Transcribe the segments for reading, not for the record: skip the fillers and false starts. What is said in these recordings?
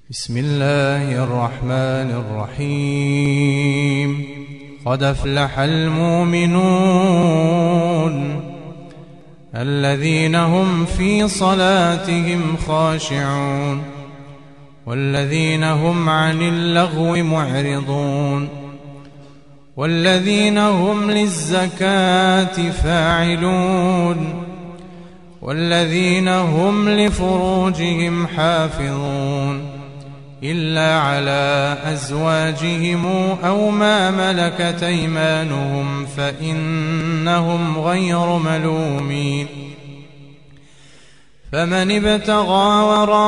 بسم الله الرحمن الرحيم. قد أفلح المؤمنون الذين هم في صلاتهم خاشعون والذين هم عن اللغو معرضون والذين هم للزكاة فاعلون والذين هم لفروجهم حافظون إلا على أزواجهم أو ما ملكت أيمانهم فإنهم غير ملومين. فمن ابتغى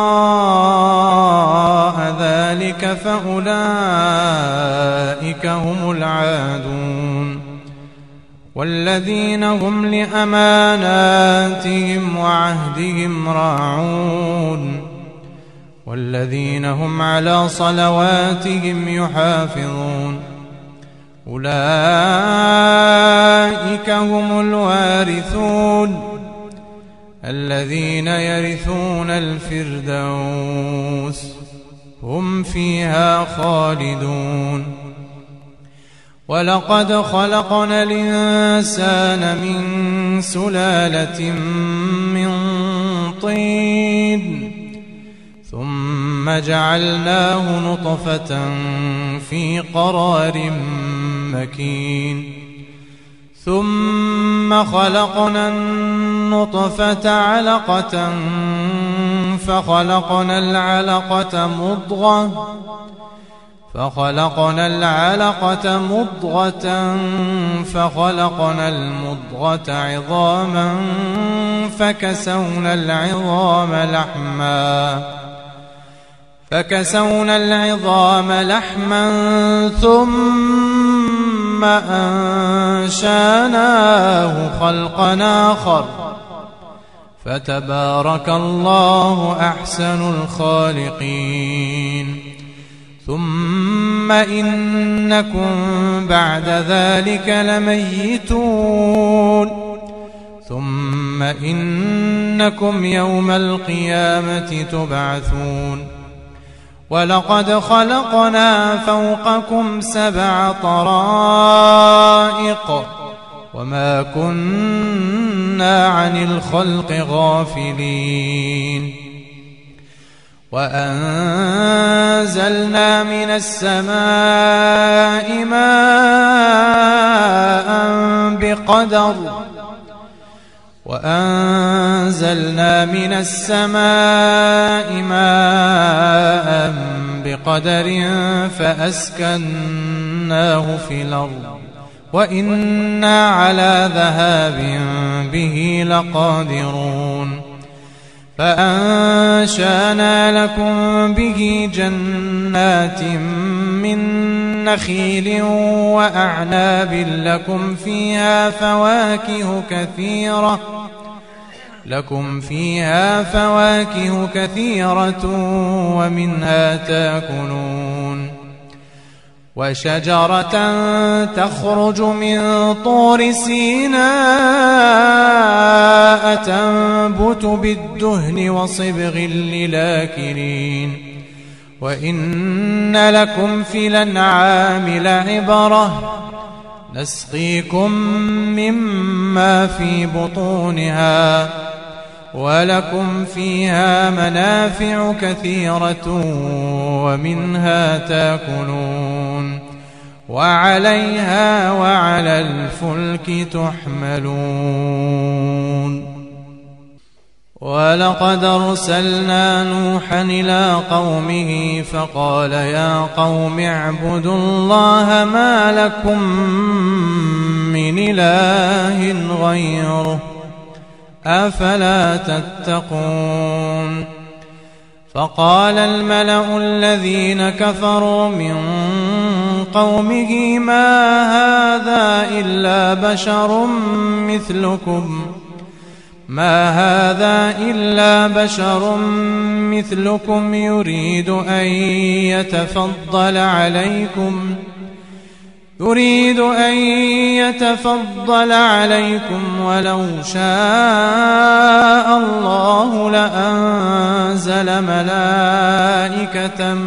وراء ذلك فأولئك هم العادون والذين هم لأماناتهم وعهدهم راعون والذين هم على صلواتهم يحافظون. أولئك هم الوارثون الذين يرثون الفردوس هم فيها خالدون. ولقد خلقنا الإنسان من سلالة من طين ثم جعلناه نطفة في قرار مكين ثم خلقنا النطفة علقة فخلقنا العلقة مضغة فخلقنا المضغة عظاما فكسونا العظام لحما ثم أنشأناه خلقا آخر فتبارك الله أحسن الخالقين. ثم إنكم بعد ذلك لميتون ثم إنكم يوم القيامة تبعثون. ولقد خلقنا فوقكم 7 طرائق وما كنا عن الخلق غافلين. وأنزلنا من السماء ماء بقدر فأسكناه في الأرض وإنا على ذهاب به لقادرون. فأنشأنا لكم به جنات من نخيل وأعناب لكم فيها فواكه كثيرة ومنها تأكلون. وشجرة تخرج من طور سيناء تنبت بالدهن وصبغ للآكلين. وإن لكم في الأنعام لعبرة نسقيكم مما في بطونها ولكم فيها منافع كثيرة ومنها تأكلون وعليها وعلى الفلك تحملون. ولقد أرسلنا نوحا إلى قومه فقال يا قوم اعبدوا الله ما لكم من إله غيره أفلا تتقون. فقال الملأ الذين كفروا من قومه ما هذا إلا بشر مثلكم يريد أن يتفضل عليكم ولو شاء الله لأنزل ملائكة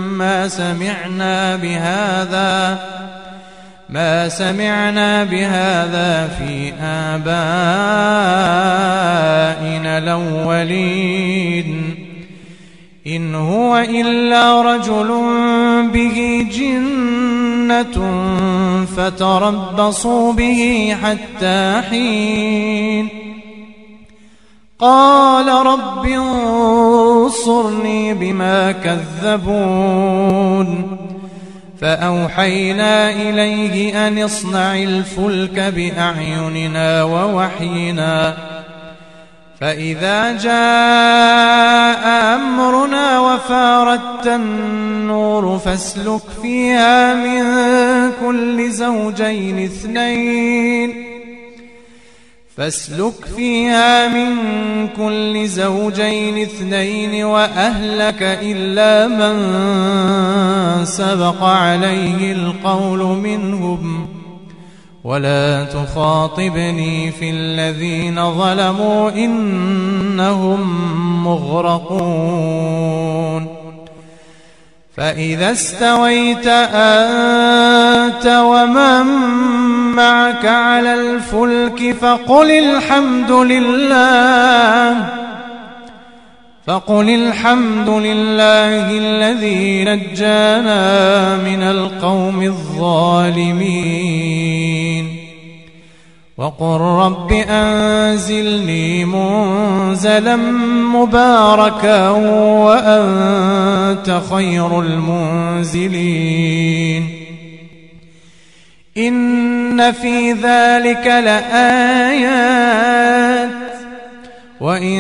ما سمعنا بهذا في آبائنا الأولين إن هو إلا رجل به جنة فتربصوا به حتى حين قال رب انصرني بما كذبون فأوحينا إليه أن اصنع الفلك بأعيننا ووحينا فإذا جاء أمرنا وفاردت النور فاسلك فيها من كل زوجين اثنين وأهلك إلا من سبق عليه القول منهم ولا تخاطبني في الذين ظلموا إنهم مغرقون فإذا استويت أنت ومن معك على الفلك فقل الحمد لله الذي نجانا من القوم الظالمين وقل رب أنزلني منزلا مباركا وأنت خير المنزلين إن في ذلك لآيات وإن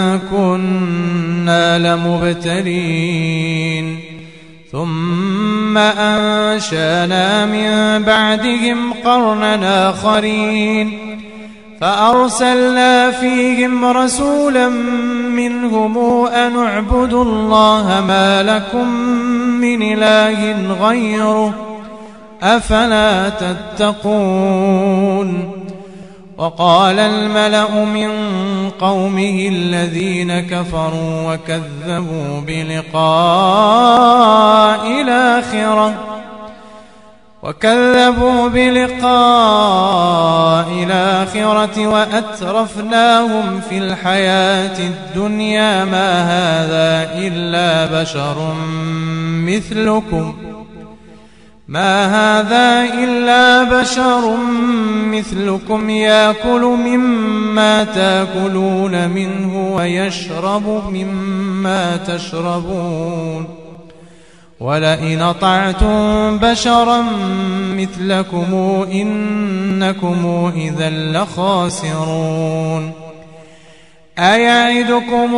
كنا لمبتلين ثم أنشأنا من بعدهم قرنا آخرين فأرسلنا فيهم رسولا منهم أن اعبدوا الله ما لكم من إله غيره أفلا تتقون وقال الملأ من قومه الذين كفروا وكذبوا بلقاء الآخرة وأترفناهم في الحياة الدنيا ما هذا إلا بشر مثلكم يأكل مما تأكلون منه ويشرب مما تشربون ولئن أطعتم بشرا مثلكم إنكم إذا لخاسرون أيعدكم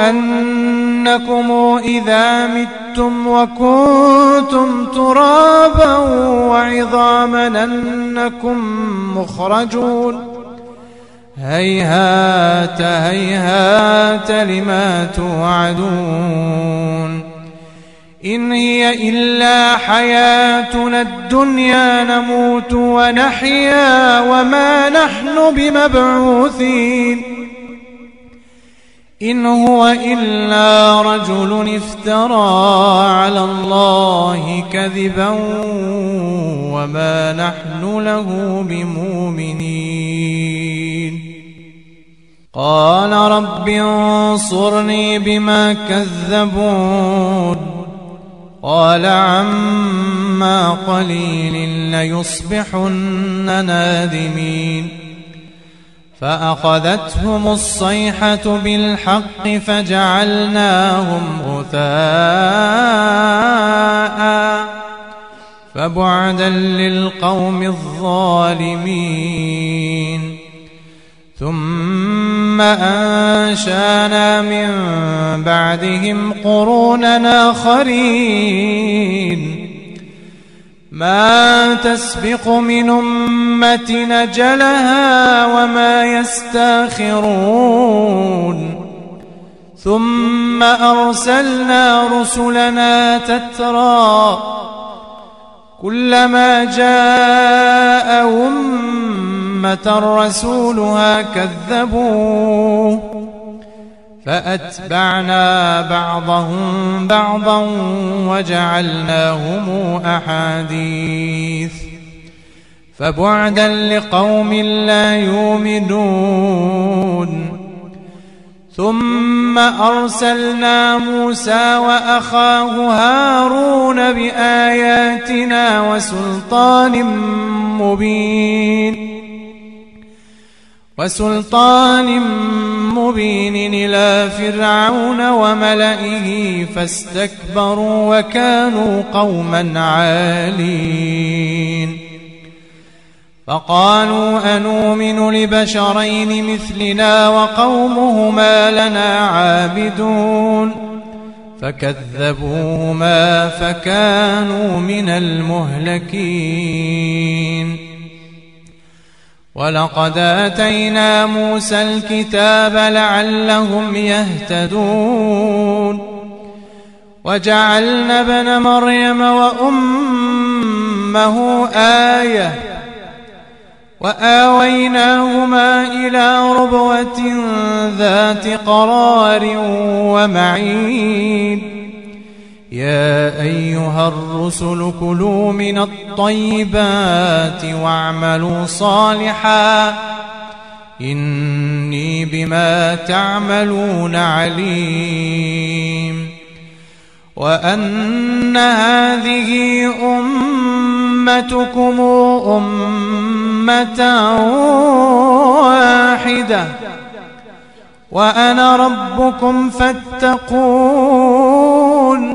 أنكم إذا متم وكنتم ترابا وعظاما أنكم مخرجون هيهات هيهات لما توعدون إن هي إلا حياتنا الدنيا نموت ونحيا وما نحن بمبعوثين إن هو إلا رجل افترى على الله كذبا وما نحن له بمؤمنين قال رب انصرني بما كذبون قال عما قليل ليصبحن نادمين فأخذتهم الصيحة بالحق فجعلناهم غثاء فبعدا للقوم الظالمين ثم أنشأنا من بعدهم قرونا آخرين ما تسبق من أمة أجلها وما يستاخرون ثم أرسلنا رسلنا تترى كلما جاء أمة رسولها كذبوه فأتبعنا بعضهم بعضا وجعلناهم أحاديث فبعدا لقوم لا يؤمنون ثم أرسلنا موسى وأخاه هارون بآياتنا وسلطان مبين إلى فرعون وملئه فاستكبروا وكانوا قوما عالين فقالوا أنؤمن لبشرين مثلنا وقومهما لنا عابدون فكذبوهما فكانوا من المهلكين ولقد آتينا موسى الكتاب لعلهم يهتدون وجعلنا ابن مريم وأمه آية وآويناهما إلى ربوة ذات قرار ومعين يا أيها الرسل كلوا من الطيبات واعملوا صالحا إني بما تعملون عليم وأن هذه أمتكم أمة واحدة وأنا ربكم فاتقون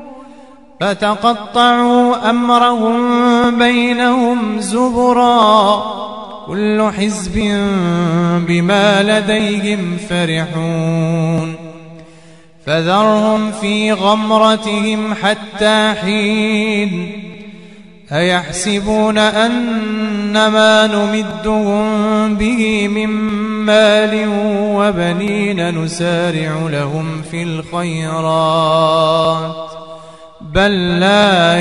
فتقطعوا أمرهم بينهم زبرا كل حزب بما لديهم فرحون فذرهم في غمرتهم حتى حين أيحسبون أنما نمدهم به من مال وبنين نسارع لهم في الخيرات بل لا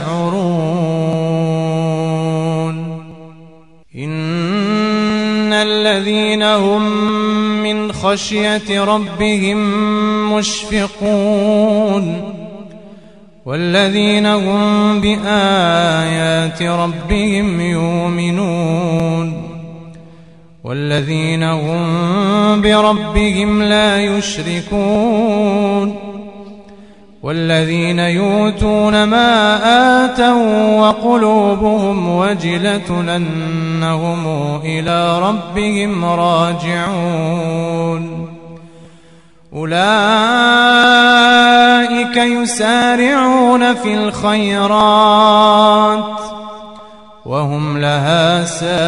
يشعرون إن الذين هم من خشية ربهم مشفقون والذين هم بآيات ربهم يؤمنون والذين هم بربهم لا يشركون والذين يؤتون ما آتوا وقلوبهم وجلة أنهم إلى ربهم راجعون أولئك يسارعون في الخيرات وهم لها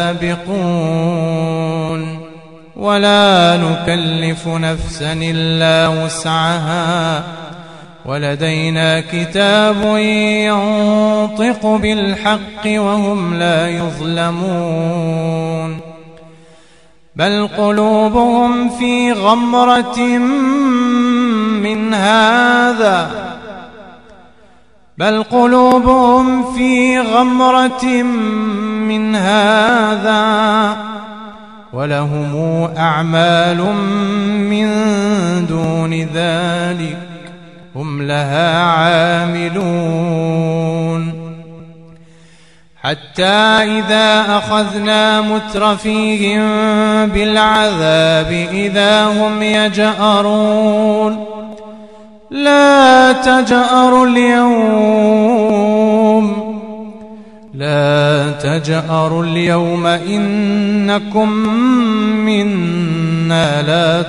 سابقون ولا نكلف نفسا إلا وسعها ولدينا كتاب ينطق بالحق وهم لا يظلمون بل قلوبهم في غمرة من هذا ولهم أعمال من دون ذلك هم لها عاملون حتى إذا أخذنا مترفيهم بالعذاب إذا هم يجأرون لا تجأروا اليوم إنكم منا لا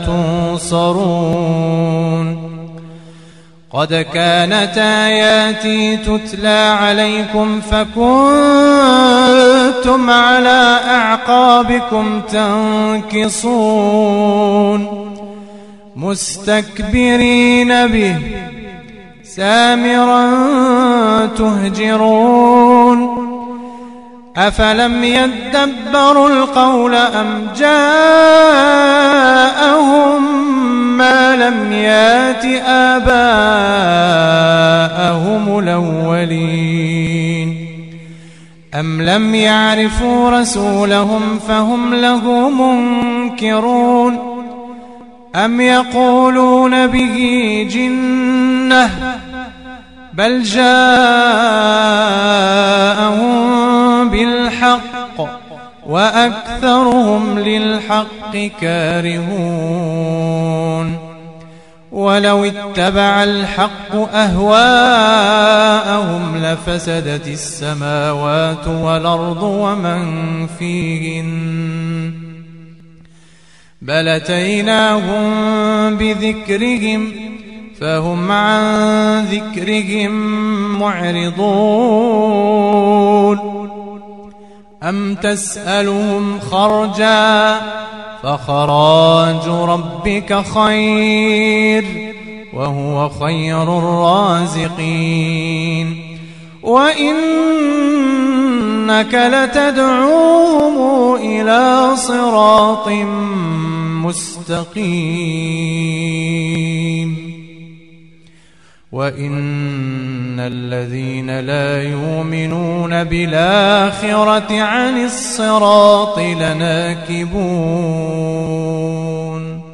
تنصرون قد كانت آياتي تتلى عليكم فكنتم على أعقابكم تنكصون مستكبرين به سامرا تهجرون أفلم يدبروا القول أم جاءهم ما لم يات آباءهم الأولين أم لم يعرفوا رسولهم فهم له منكرون أم يقولون به جنة بل جاءهم بالحق وأكثرهم للحق كارهون ولو اتبع الحق أهواءهم لفسدت السماوات والأرض ومن فيهن بل أتيناهم بذكرهم فهم عن ذكرهم معرضون أم تسألهم خرجا فخراج ربك خير وهو خير الرازقين وإنك لتدعوهم إلى صراط مستقيم وإن الذين لا يؤمنون بالآخرة عن الصراط لناكبون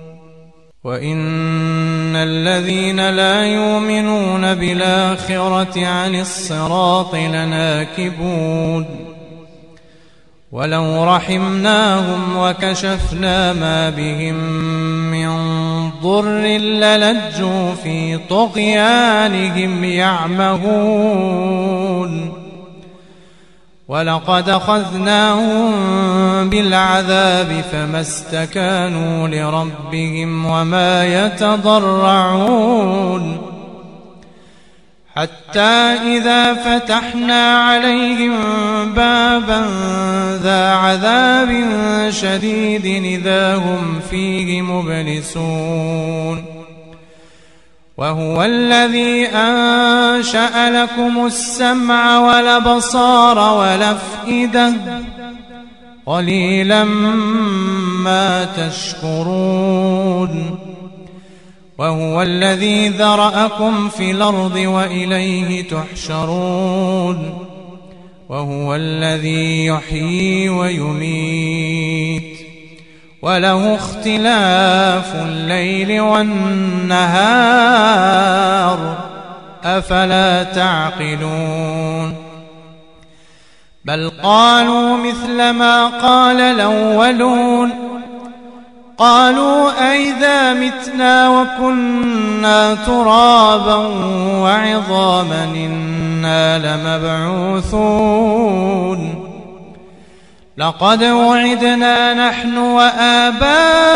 وإن الذين لا يؤمنون بالآخرة عن الصراط لناكبون ولو رحمناهم وكشفنا ما بهم من ضر للجوا في طغيانهم يعمهون ولقد أخذناهم بالعذاب فما استكانوا لربهم وما يتضرعون حتى إذا فتحنا عليهم بابا ذا عذاب شديد إذا هم فيه مبلسون وهو الذي أنشأ لكم السمع والأبصار والأفئدة قليلا ما تشكرون وهو الذي ذرأكم في الأرض وإليه تحشرون وهو الذي يحيي ويميت وله اختلاف الليل والنهار أفلا تعقلون بل قالوا مثل ما قال الأولون قالوا أئذا متنا وكنا ترابا وعظاما إنا لمبعوثون لقد وعدنا نحن وآباؤنا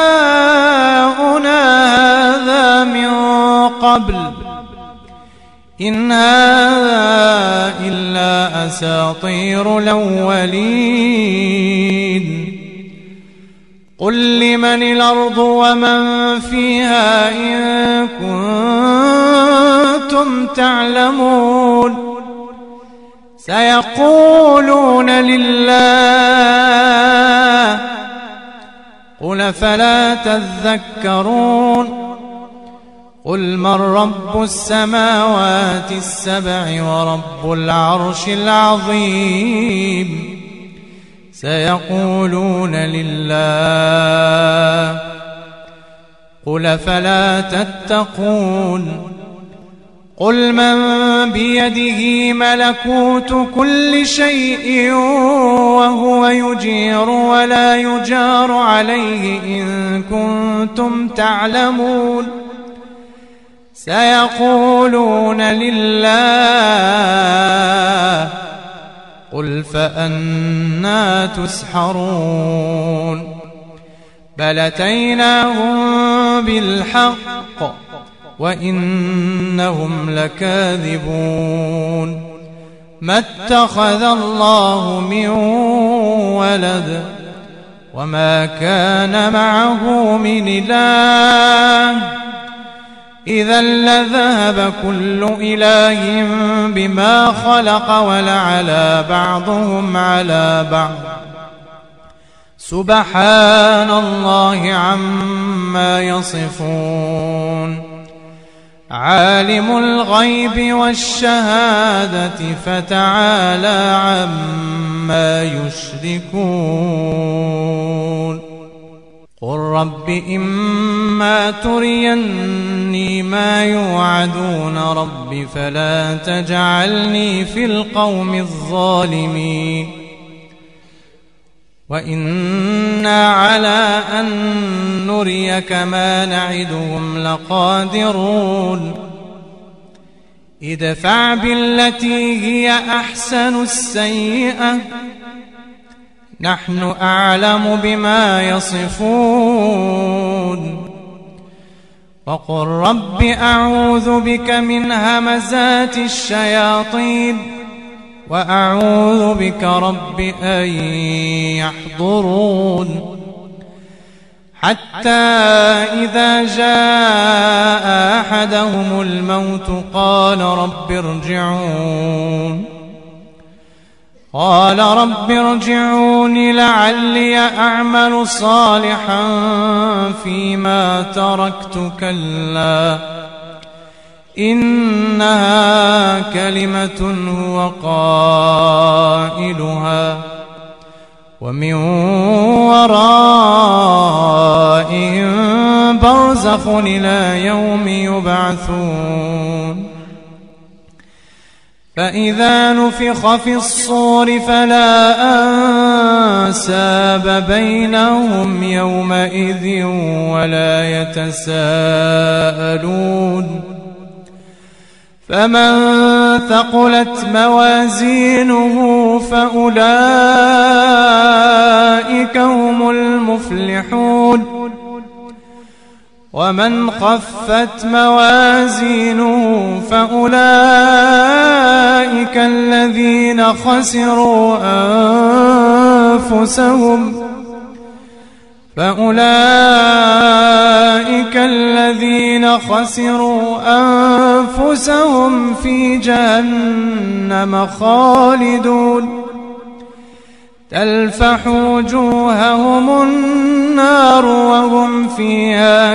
هذا من قبل إن هذا إلا أساطير الأولين قل لمن الأرض ومن فيها إن كنتم تعلمون سيقولون لله قل فلا تذكرون قل من رب السماوات السبع ورب العرش العظيم سيقولون لله قل فلا تتقون قل من بيده ملكوت كل شيء وهو يجير ولا يجار عليه إن كنتم تعلمون سيقولون لله قل فأنى تسحرون بل أتيناهم بالحق وإنهم لكاذبون ما اتخذ الله من ولد وما كان معه من إله إذا لذهب كل إله بما خلق ولعلى بعضهم على بعض سبحان الله عما يصفون عالم الغيب والشهادة فتعالى عما يشركون قل رب إما تريني ما يوعدون رب فلا تجعلني في القوم الظالمين وإنا على أن نريك ما نعدهم لقادرون ادفع بالتي هي أحسن السيئة نحن أعلم بما يصفون وقل رب أعوذ بك من همزات الشياطين وأعوذ بك رب أن يحضرون حتى إذا جاء أحدهم الموت قال رب ارجعون لعلي أعمل صالحا فيما تركت كلا إنها كلمة هو قائلها ومن ورائهم برزخ إلى يوم يبعثون فإذا نفخ في الصور فلا أنساب بينهم يومئذ ولا يتساءلون فمن ثقلت موازينه فأولئك هم المفلحون ومن خفت موازينه فأولئك الذين خسروا أنفسهم في جهنم خالدون تلفح وجوههم النار وهم فيها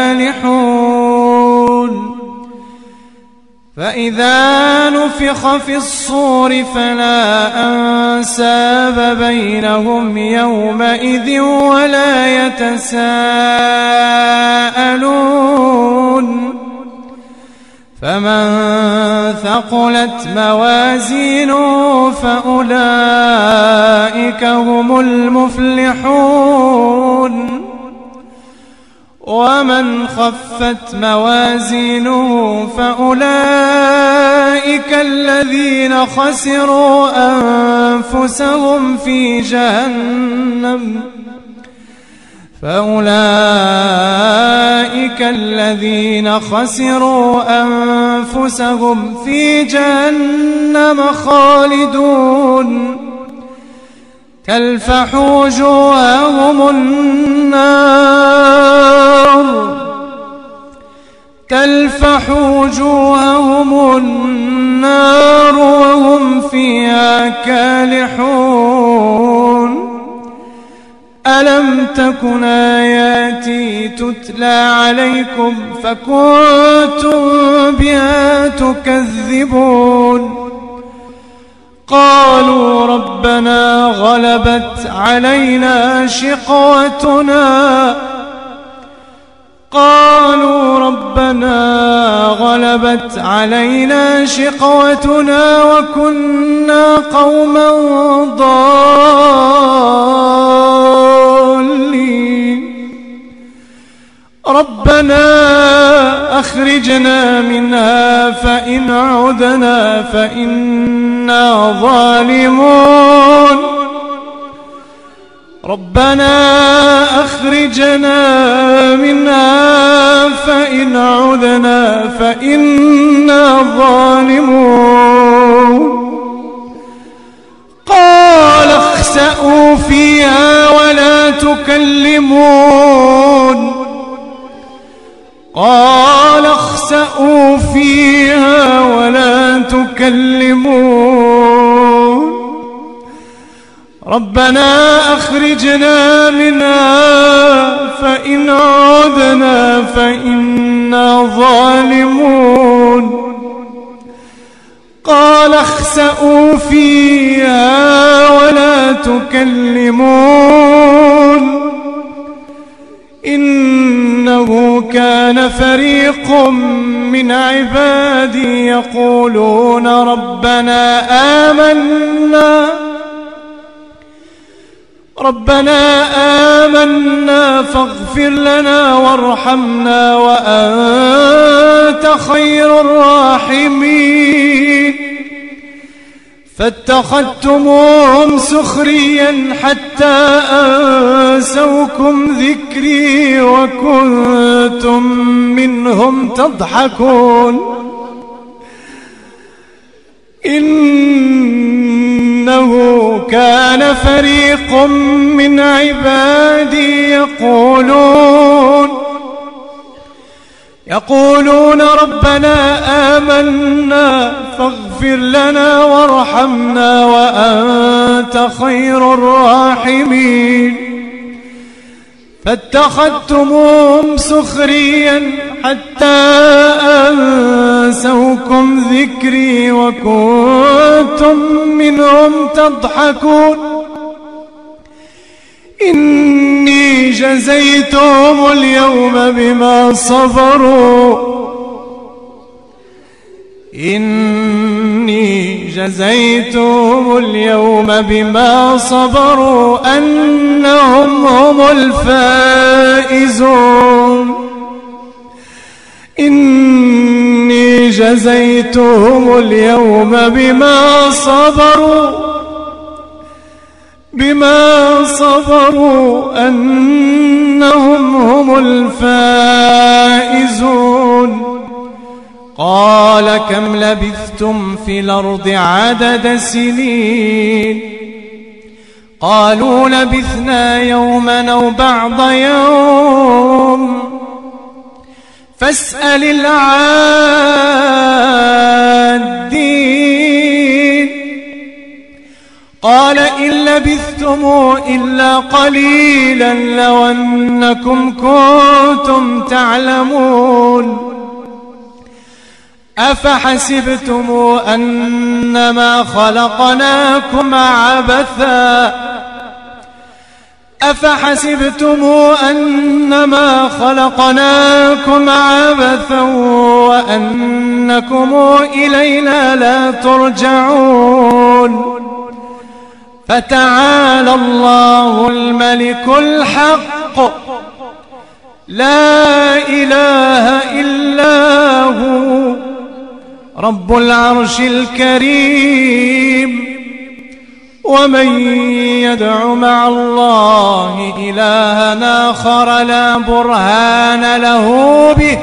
كالحون فإذا نفخ في الصور فلا أنساب بينهم يومئذ ولا يتساءلون فمن ثقلت موازينه فأولئك هم المفلحون ومن خفت موازينه فأولئك الذين خسروا أنفسهم في جهنم خالدون تلفح وجوههم النار وهم فيها كالحون ألم تكن آياتي تتلى عليكم فكنتم بها تكذبون قالوا ربنا غلبت علينا شقوتنا وكنا قوما ضالين ربنا أخرجنا منها فإن عدنا فإنا ظالمون قال اخسأوا فيها ولا تكلمون ربنا أخرجنا منها فإن عدنا فإنا ظالمون قال اخسئوا فيها ولا تكلمون إنه كان فريق من عبادي يقولون ربنا آمنا فاغفر لنا وارحمنا وأنت خير الراحمين فاتخذتموهم سخريا حتى أنسوكم ذكري وكنتم منهم تضحكون إنه كان فريق من عبادي يقولون ربنا آمنا فاغفر لنا وارحمنا وأنت خير الراحمين فاتخذتموهم سخريا حتى أنسوكم ذكري وكنتم منهم تضحكون إني جزيتهم اليوم بما صبروا أنهم هم الفائزون إني جزيتهم اليوم بما صبروا أنهم هم الفائزون قال كم لبثتم في الأرض عدد سنين قالوا لبثنا يوما أو بعض يوم فاسأل العادين قال إن لبثتم إلا قليلا لو أنكم كنتم تعلمون أفحسبتم أنما خلقناكم عبثا وأنكم إلينا لا ترجعون فتعالى الله الملك الحق لا إله إلا هو رب العرش الكريم ومن يدع مع الله إلها آخر لا برهان له به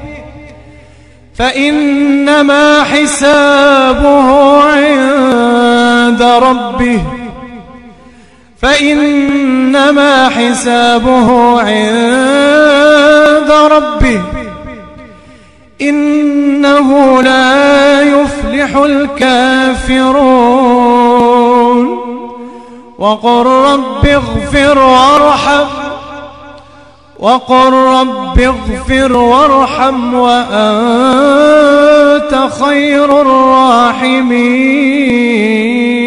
فإنما حسابه عند ربه إنه لا يفلح الكافرون وقل رب اغفر وارحم وأنت خير الراحمين